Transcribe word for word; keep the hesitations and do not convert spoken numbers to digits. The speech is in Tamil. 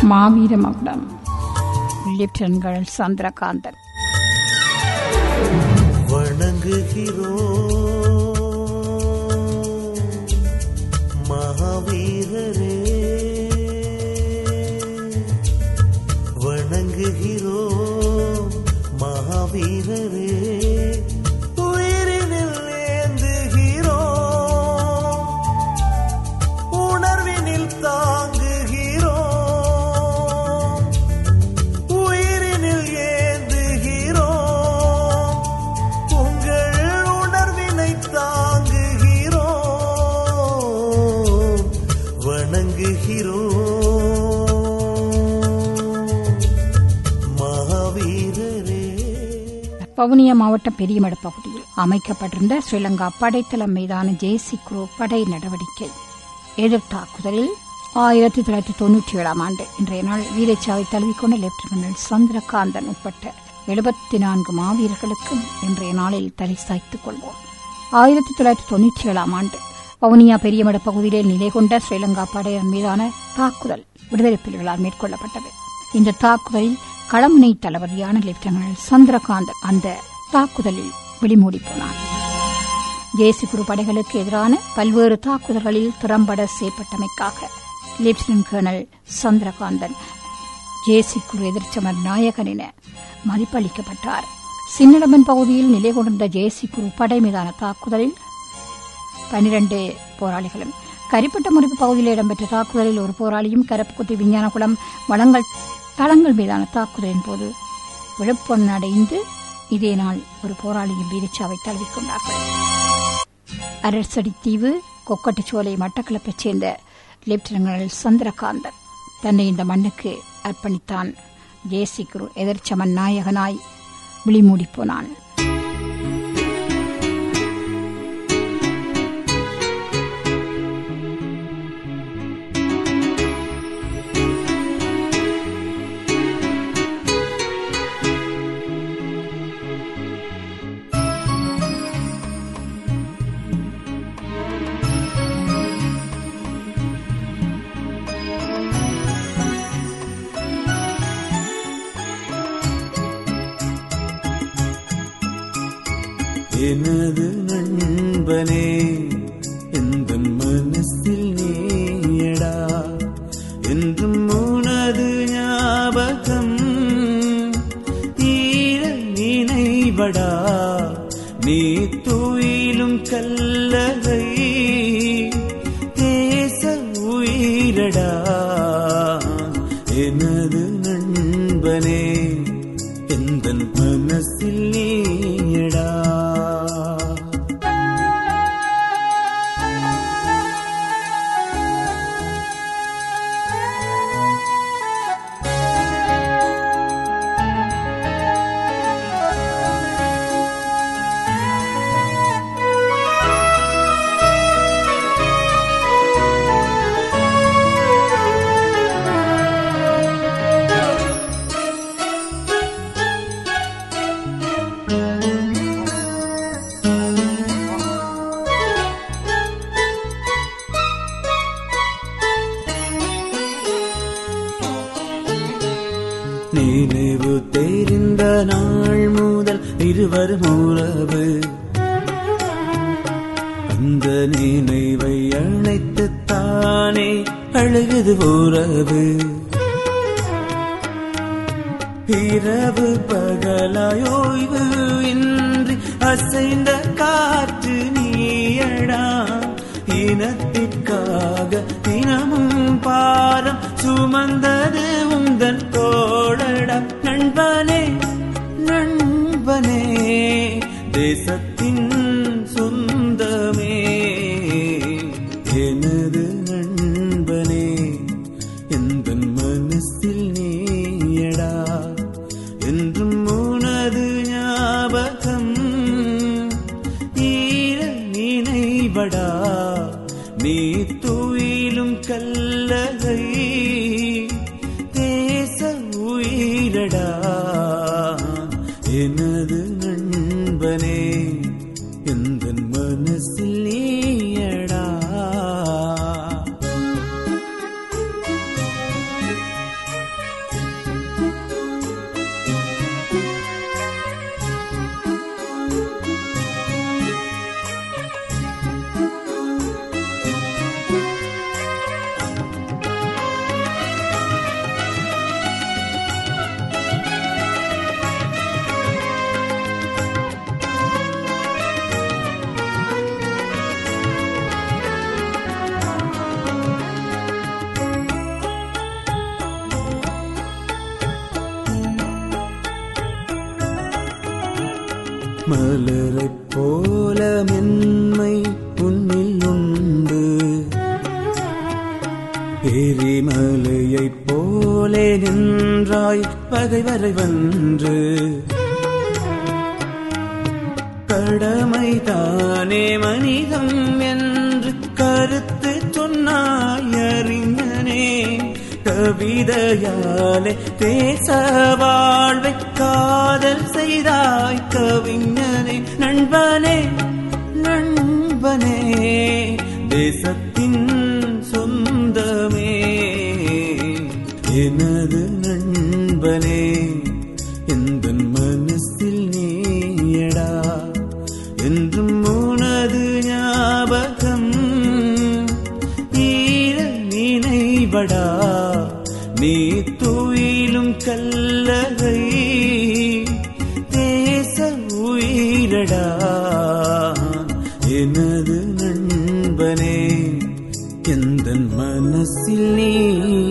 மாவீர மகுடம் லெப்டினன்ட் கர்னல் சந்திரகாந்தன். வணங்குகிறோம் மகாவீரரே, வணங்குகிறோம் மகாவீரரே, உயிரினில் ஏந்துகிறோம், உணர்வினில் தாங்குகிறோம், உயிரினில் ஏந்துகிறோம், உங்கள் உணர்வினை தாங்குகிறோம், வணங்குகிறோம் மகாவீரரே. வவுனியா மாவட்ட பெரியமட பகுதியில் அமைக்கப்பட்டிருந்த ஸ்ரீலங்கா படைத்தளம் மீதான ஜேசிக்ரோ படை நடவடிக்கை எதிர் தாக்குதலில் ஆயிரத்தி தொள்ளாயிரத்தி தொன்னூற்றி ஏழாம் ஆண்டு இன்றைய நாள் வீரச்சாவை தழுவிக்கொண்ட லெப்டினன்ட் சந்திரகாந்தன் உட்பட்ட எழுபத்தி நான்கு மாவீரர்களுக்கும் இன்றைய நாளில் தலை சாய்த்துக் கொள்வோம். ஆயிரத்தி தொள்ளாயிரத்தி தொன்னூற்றி ஏழாம் ஆண்டு வவுனியா பெரியமட பகுதியில் நிலை கொண்ட ஸ்ரீலங்கா படையின் மீதான தாக்குதல் விடுதலை புலிகளால் மேற்கொள்ளப்பட்டது. இந்த தாக்குதலில் களமுனை தளபதியான லெப்டினன்ட் சந்திரகாந்தன் அந்த தாக்குதலில் வெளிமூடி போனார். ஜேசிகுரு படைகளுக்கு எதிரான பல்வேறு தாக்குதல்களில் திறம்பட செயற்பட்டமைக்காக லெப்டினன்ட் கர்னல் சந்திரகாந்தன் ஜேசிகுரு எதிர்ச்சமர் நாயகன் என மதிப்பளிக்கப்பட்டார். சின்னடமன் பகுதியில் நிலை கொண்டிருந்த ஜேசிகுரு படை மீதான தாக்குதலில் பனிரண்டு போராளிகளும், கரிப்பட்ட முறிப்பு பகுதியில் இடம்பெற்ற தாக்குதலில் ஒரு போராளியும், கரப்புக்குத்தி விஞ்ஞானகுளம் வளங்கள் தளங்கள் மீதான தாக்குதலின் போது விழுப்பொன்னடைந்து இதே நாள் ஒரு போராளியும் வீரச்சாவை தழுவிக்கொண்டார்கள். அரசடித்தீவு கொக்கட்டுச்சோலை மட்டக்களப்பைச் சேர்ந்த லெப்டினன்ட் சந்திரகாந்தன் தன்னை இந்த மண்ணுக்கு அர்ப்பணித்தான். ஜேசிகுரு எதிர்ச்சமன் நாயகனாய் விழிமூடி போனான். எனது நண்பனே, எந்த மனசில் நீயடா, என்றும் உனது ஞாபகம் ஈர நினைவடா, நீ துயிலும் கல்லறை தேச உயிரடா. எனது நண்பனே, எந்த மனசில் நீயடா. நினைவு தெரிந்த நாள் முதல் இருவரும் உறவு, அந்த நினைவை அழைத்துத்தானே அழுகுது உறவு. இரவு பகலாயோய்வு இன்றி அசைந்த காற்று நீயடா, இனத்திற்காக தினமும் பாரம் சுமந்தது உந்தன் தோழடா. நண்பனே நண்பனே, தேசத்தின் சொந்தமே, எனது நண்பனே, எந்த மனசில் நீயடா, என்றும் உனது ஞாபகம் ஈர நினைவடா, நீ துயிலும் கல்லறை தேச உயிரடா. எனது நண்பனே, எந்த மனசில் நீயடா. மலரைப் போல மென்மை உன்னில் உண்டு, எரிமலையைப் போலே நின்றாய் பகைவரை வென்று. கடமைதானே மனிதம் என்று கருத்து சொன்னாய் அறிஞனே, கவிதையாலே தேச வாழ்வை காதல் செய்தாய் கவிஞனே. நண்பனே நண்பனே தேசத்தின் சொந்தமே, எனது நண்பனே எந்தன் மனசில் நீயடா, என்றும் உனது ஞாபகம் ஈர நினைவடா. நீ துயிலும் கல்லறை தேச உயிரடா, எனது நண்பனே எந்தன் மனசில் நீ